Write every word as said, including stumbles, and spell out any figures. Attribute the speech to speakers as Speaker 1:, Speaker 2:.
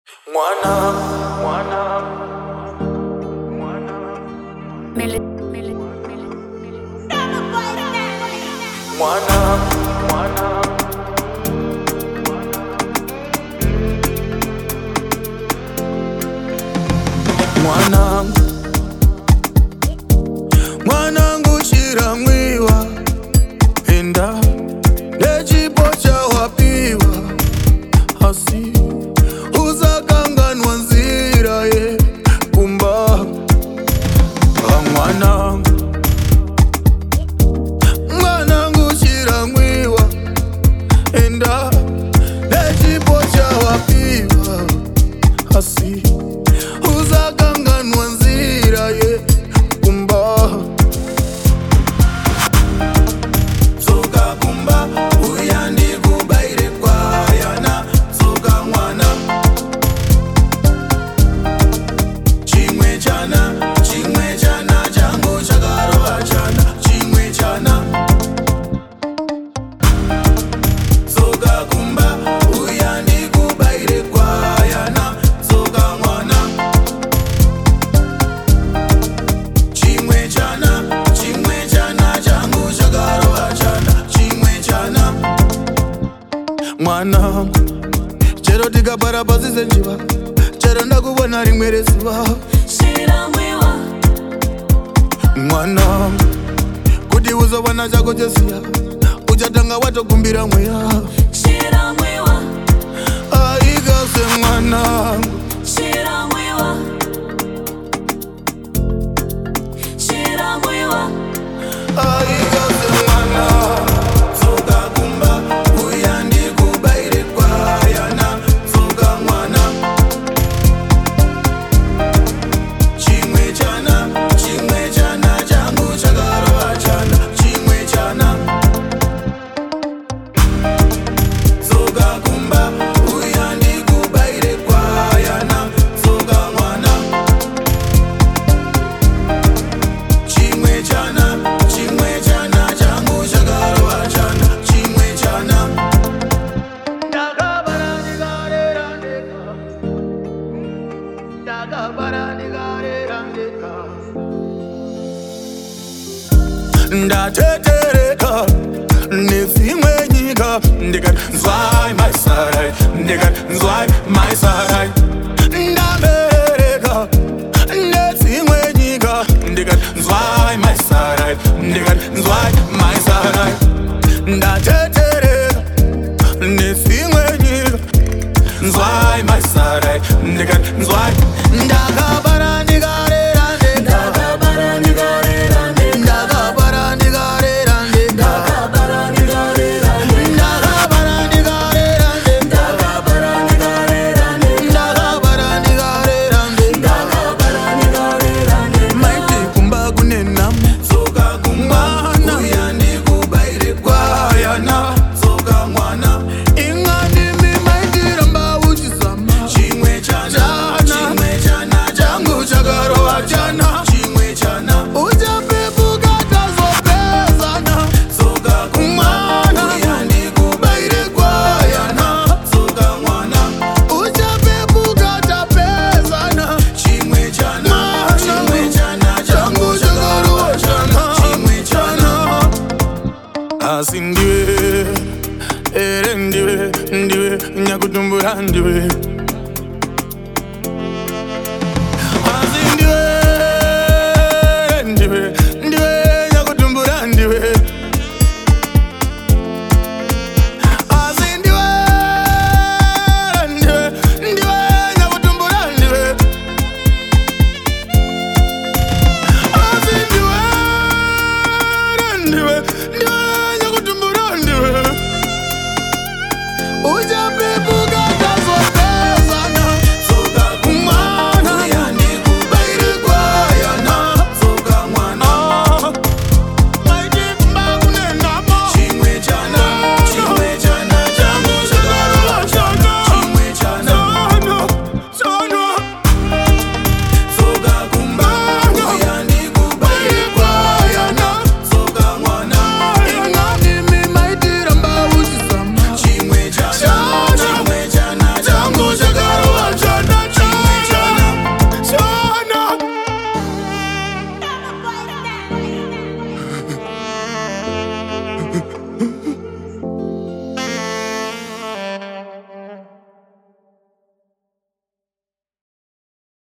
Speaker 1: Mwana, mwana, mwana,
Speaker 2: Mili, mili, mili, mili.
Speaker 1: mwana, mwana, mwana, mwanangu shira mwiwa enda nechipo chawapiwa hasi uzakanganwa nzira ye kumba mwana mwanangu shira mwiwa enda nechipo chawapiwa hasi uzakanganwa nzira ye kumba Soka kumba uyandi kubaire kwa yana soka mwana chimwe chana chimwe chana changu chakarova chana chimwe chana soka kumba uyandi kubaire kwa yana soka mwana chimwe chana chimwe chana changu chakarova chana chimwe chana mwana chero tikabara pasi senjiva chero ndakuvona rimwe rezuva
Speaker 2: Shira mwiwa,
Speaker 1: mwana kuti uzovana chako chesiya uchatanga watokumbira mweya
Speaker 2: shira mwiwa,
Speaker 1: aikase mwanangu
Speaker 2: shira mwiwa, shira mwiwa,
Speaker 1: aikase mwanangu soka kumba uyandi kubaire kwa yana soka mwana chimwe chana chimwe chana changu chakarova chana chimwe chana soka kumba uyandi kubaire kwa yana soka mwana chimwe chana chimwe chana changu chakarova chana chimwe chana ndakabara ndikarera ndeka ndakabara ndikarera ndeka ndatetereka nezimwe nyika ndikati nzwai maisarai ndikati nzwai maisarai ndabereka nezimwe nyika ndikati nzwai maisarai ndikati nzwai maisarai ndatetereka nezimwe nyika nzwai maisarai ndikati nzwai ndaka